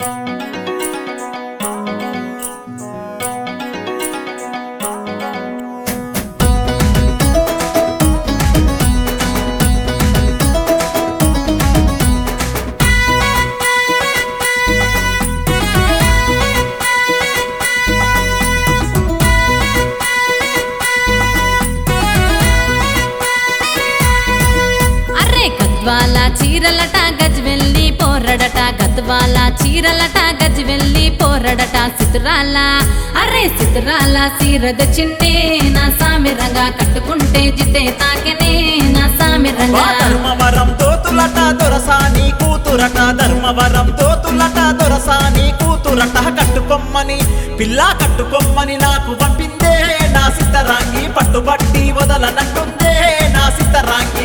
గద్వాల చీరలట గజ్వెల్లి పోరడట గద్వాల చీరలట గజ్వెల్లి పోరడట సితురాల అరే సితురాల సీరద చింటే నా సామిరంగా కట్టుకుంటే జితే తాకెనే నా సామిరంగా ధర్మవరం తోతులట దొరసాని కూతురట ధర్మవరం తోతులట దొరసాని కూతురట కట్టుకొమ్మని పిల్ల కట్టుకొమ్మని నాకు పంపిందే నా సితరాంగి పట్టుబట్టి వదలనంటుందే నా సితరాంగి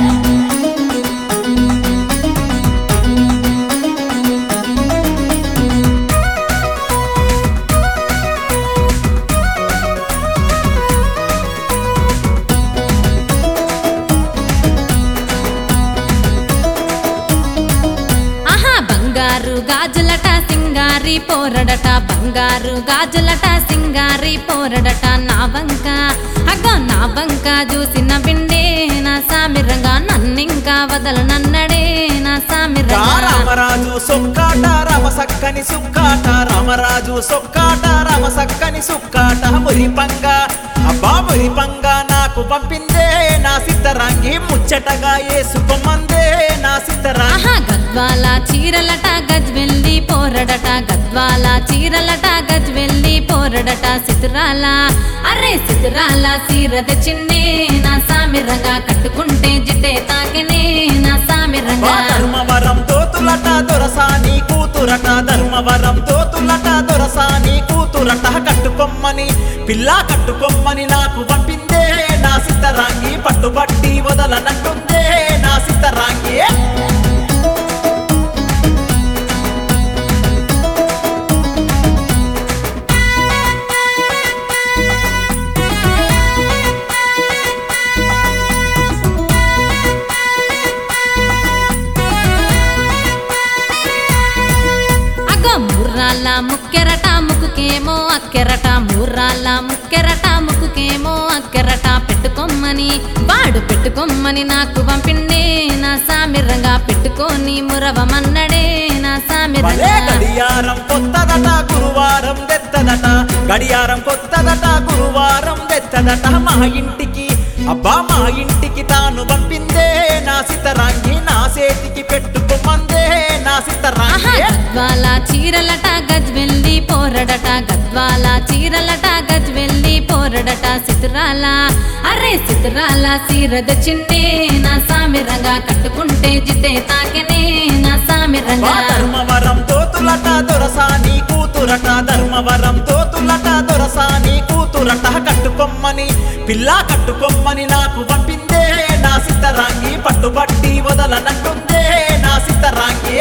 బంగారు గాజులట సింగారి పోరడట బంగారు గాజులట సింగారి పోరడట నా వంక అగ్గో నా వంక చూసిన బిండే నా సామిరంగా నన్నింకా వదలనన్నడే నా సామిరంగా రామరాజు సొక్కాట రామసక్కని సుక్కాట రామరాజు సొక్కాట రామసక్కని సుక్కాట మురిపంగ అబ్బా మురిపంగ నాకు పంపిందే నా సిద్ధరాంగి ముచ్చటగా ఏసుకోమందే నా సిద్ధరాంగి గద్వాల చీరలట గజ్వెల్లి పోరడట గద్వాల చీరలట గజ్వెల్లి పోరడట సితురాల అరే సితురాల సీరద చిన్నే నా సామిరంగా కట్టుకుంటే జిటే తాకెనే నా సామిరంగా ధర్మవరం తోతులట దొరసాని కూతురట ధర్మవరం తోతులట దొరసాని కూతురట కట్టుకొమ్మని పిల్ల కట్టుకొమ్మని నాకు పంపిందే నా సిద్ధరాంగి పట్టుబట్టి వదలనంటుందే నా సిద్ధరాంగి మూర్రాల ముక్కెరట ముక్కుకేమో అక్కెరట మూర్రాల ముక్కెరట ముక్కుకేమో అక్కెరట పెట్టుకొమ్మని వాడు పెట్టుకొమ్మని నాకు పంపిండే నా సామిరంగా పెట్టుకొని మురవమన్నడే నా సామిరంగా గడియారం కొత్తదట గురువారం తెత్తదట గడియారం కొత్తదట గురువారం తెత్తదట మా ఇంటికి అబ్బా మా ఇంటికి తాను పంపిందే నా సితరాంగి నా చేతికి పెట్టుకోమందే నా సితరాంగి గద్వాల చీరలట గజ్వెల్లి పోరడట గద్వాల చీరలట గజ్వెల్లి పోరడట సితురాల అరే సితురాల సీరద చింటే నా సామిరంగా కట్టుకుంటే జితే తాకెనే నా సామిరంగా ధర్మవరం తోతులట దొరసాని కూతురట ధర్మవరం తోతులట దొరసాని కూతురట కట్టుకొమ్మని పిల్ల కట్టుకొమ్మని నాకు పంపిందే నా సిద్ధరాంగి పట్టుబట్టి వదలనంటుందే నా సిద్ధరాంగి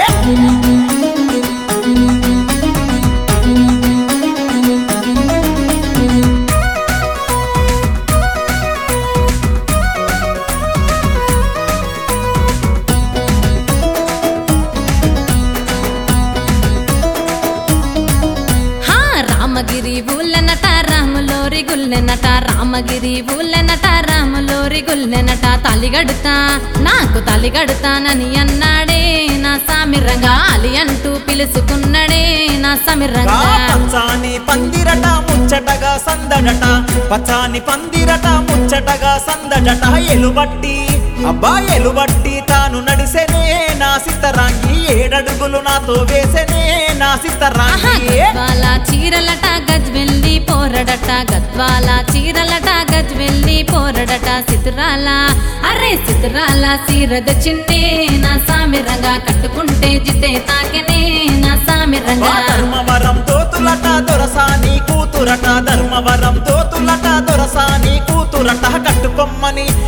రామగిరి ఊళ్ళెనట రాములోరి గుల్లెనట రామగిరి ఊళ్ళెనట రాములోరి గుల్లెనట తాలిగడుతా నాకు తాలిగడుతానని అన్నాడే నా సామిరంగా అలి అంటూ పిలుచుకున్నాడే నా సామిరంగా పచ్చాని పందిరట ముచ్చటగా సందడట పచ్చాని పందిరట ముచ్చటగా సందడట ఎలుబట్టి అబ్బా ఎలుబట్టి తాను నడిసెనే నా సిద్ధరాంగి ఏడడుగులు నాతో వేసెనే నా సిద్ధరాంగి గద్వాల చీరలట గజ్వెల్లి పోరడట గద్వాల చీరలట గజ్వెల్లి పోరడట సితురాల అరే సితురాల సీరద చింటే నా సామిరంగా కట్టుకుంటే జితే తాకెనే నా సామిరంగా ధర్మవరం తోతులట దొరసాని కూతురట ధర్మవరం తోతులట దొరసాని కూతురట కట్టుకొమ్మని